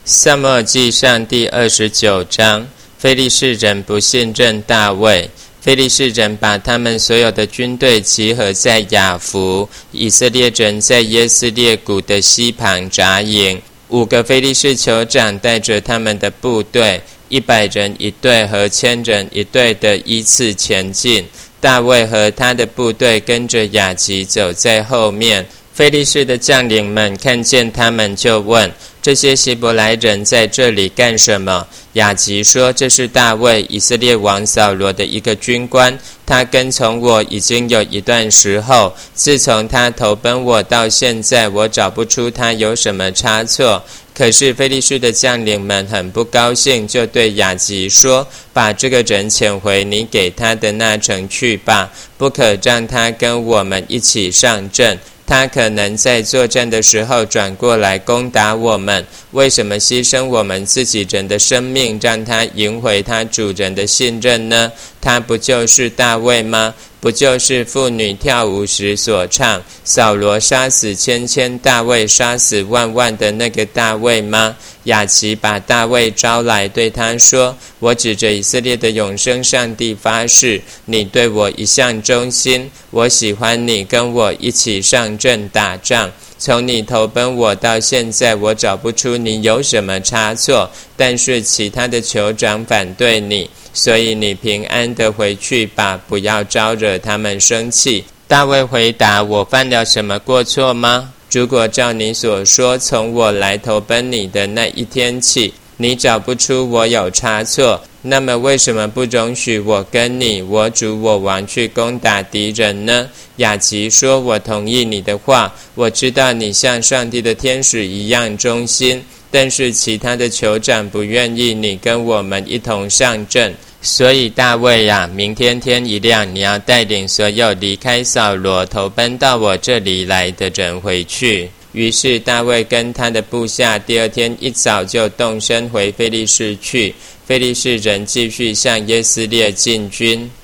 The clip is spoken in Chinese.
撒母耳记上第29章，非利士人不信任大卫。非利士人把他们所有的军队集合在亚弗，以色列人在耶斯列谷的西旁扎营。5个非利士酋长带着他们的部队，100人一队和1000人一队的依次前进。大卫和他的部队跟着亚吉走在后面。非利士的将领们看见他们，就问：这些希伯来人在这里干什么？亚吉说：这是大卫以色列王扫罗的一个军官，他跟从我已经有一段时候，自从他投奔我到现在，我找不出他有什么差错。可是非利士的将领们很不高兴，就对亚吉说：把这个人遣回你给他的那城去吧，不可让他跟我们一起上阵，他可能在作战的时候转过来攻打我们。为什么牺牲我们自己人的生命，让他赢回他主人的信任呢？他不就是大卫吗？不就是妇女跳舞时所唱扫罗杀死千，大卫杀死万的那个大卫吗？亚吉把大卫招来，对他说：我指着以色列的永生上帝发誓，你对我一向忠心，我喜欢你跟我一起上阵打仗。从你投奔我到现在，我找不出你有什么差错，但是其他的酋长反对你，所以你平安的回去吧，不要招惹他们生气。大卫回答：我犯了什么过错吗？如果照你所说，从我来投奔你的那一天起，你找不出我有差错，那么为什么不容许我跟你我主我王去攻打敌人呢？亚吉说：我同意你的话，我知道你像上帝的天使一样忠心，但是其他的酋长不愿意你跟我们一同上阵。所以大卫啊，明天天一亮，你要带领所有离开扫罗投奔到我这里来的人回去。于是大卫跟他的部下第二天一早就动身回非利士去，非利士人继续向耶斯列进军。